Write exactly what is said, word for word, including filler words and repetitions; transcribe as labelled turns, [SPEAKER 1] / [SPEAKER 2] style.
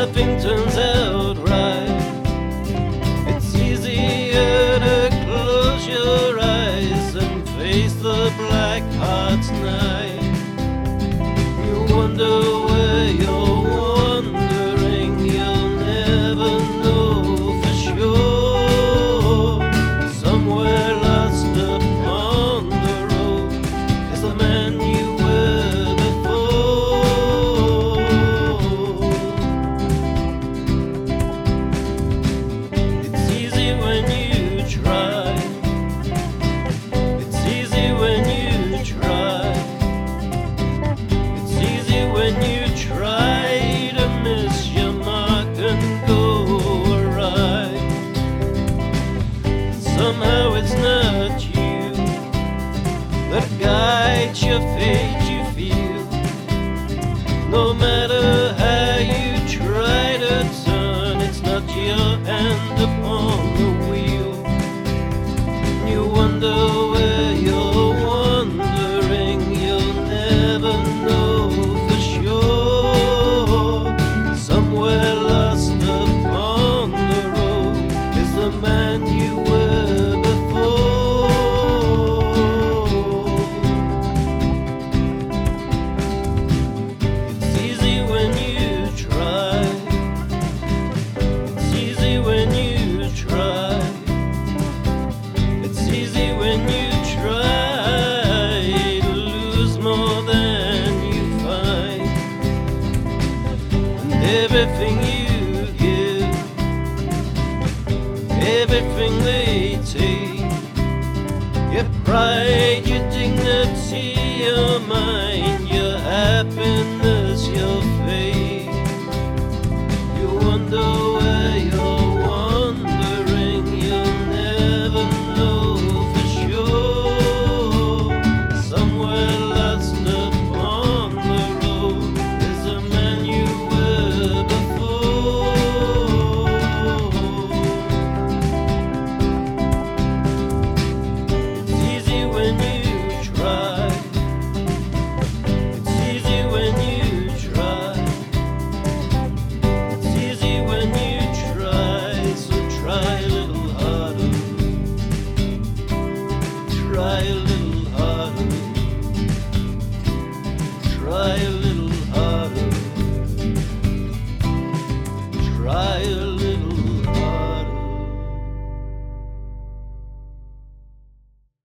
[SPEAKER 1] everything turns out right. It's easier to close your eyes and face the black heart's night. You wonder where you're wandering, you'll never know for sure. Somewhere lost upon the road is the man you were before. It's easy when you try. It's easy when you try. It's easy when you try to miss your mark and go awry. Somehow it's not you that guides your fate, you feel. No matter how you try to turn, it's not your hand upon the wheel. You wonder where you're wandering, you'll never know for sure. Somewhere lost upon the road is the man you were before. It's easy when you try. It's easy when you try. It's easy when you try to lose more than you find. And everything you give, everything they take, your pride, your dignity, your mind, your happiness, your faith. You wonder where you're wandering, you'll never know for sure. Somewhere lost upon the road is the man you were before. It's easy when you try. It's easy when you try. It's easy when you try, so try a little harder. Try a little harder. Try a little